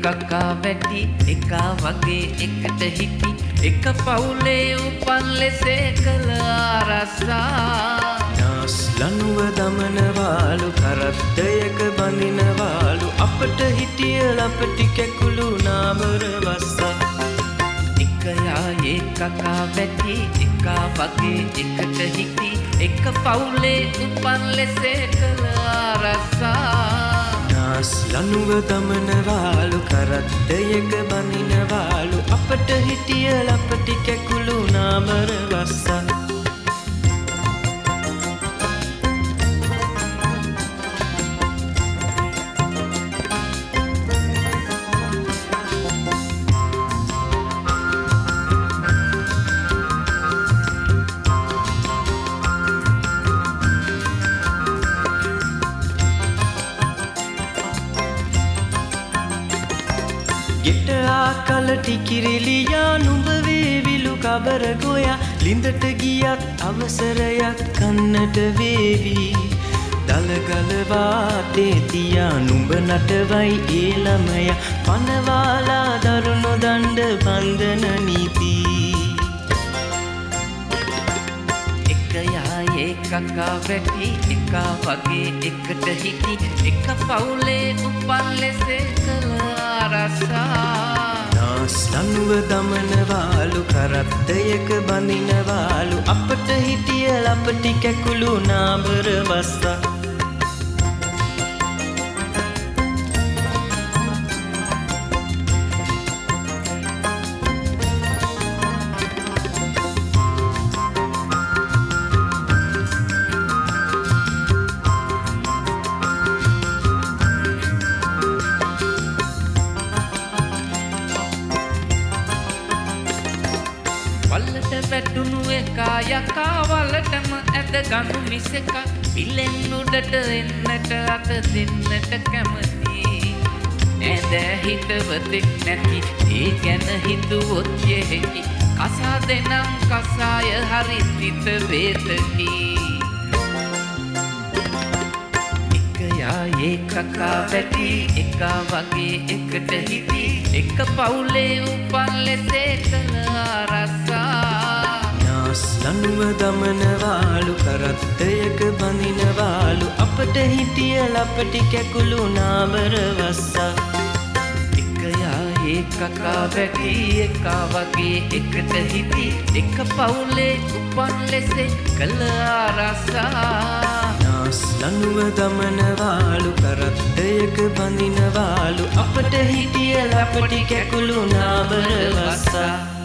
කකා වැටි එකා වගේ එකට හිටි එක පවුලේ උපන් ලෙසේ කළ ආරස්සා නාස් ලනුව දමනවාලු කරත්තයක බඳිනවාලු අපට හිටිය ලපටි කැකුළු නාමර වස්සා එකයායේ කකා වැටි එකා වගේ එකට හිටි එක පවුලේ උපන් ලෙසේ කළ ආරස්සා නාස් ලනුව දමනවාලු කරත්තයක බඳිනවාලු අපට හිටිය ලපටි කැකුළු නාමර වස්සා ගෙට ආකල ටිකිරිලියා නුඹ වේවිලු කබර ගොයා ලිඳට ගියත් අවසරයක් කන්නට වේවි දලගලවා තේතියා නුඹ නටවයි ඒ ළමයා පනවාලා දරුණු දණ්ඩ බන්ධන නීති එකයායේ කකා වැටි එකා වගේ එකට හිටි එක පවුලේ උපන් ලෙසේ කළ නාස් ලනුව දමනවාලු කරත්තයක බඳිනවාලු අපට හිටිය ලපටි කැකුළු නාමර වස්සා වල්ලට වැටුණු එකා යකා වලටම ඇද ගනු මිසක පිලෙන් උඩට එන්නට අත දෙන්නට කැමති ඇද හිතවතෙක් නැති ඒ ගැන හිතුවොත් යෙහෙකි කසා දෙනම් කසාය හරි තිත වේතකි එකයායේ කකා වැටි එකා වගේ එකට හිටි එක පවුලේ උපන් ලෙසේ කළ ආරස්සා නාස් ලනුව දමනවාලු කරත්තයක බඳිනවාලු අපට හිටිය ලපටි කැකුළු නාමර වස්සා එකයායේ කකා වැටි එකා වගේ එකට හිටි එක පවුලේ උපන් ලෙසේ කළ ආරස්සා නාස් ලනුව දමනවාලු කරත්තයක බඳිනවාලු අපට හිටිය ලපටි කැකුළු නාමර වස්සා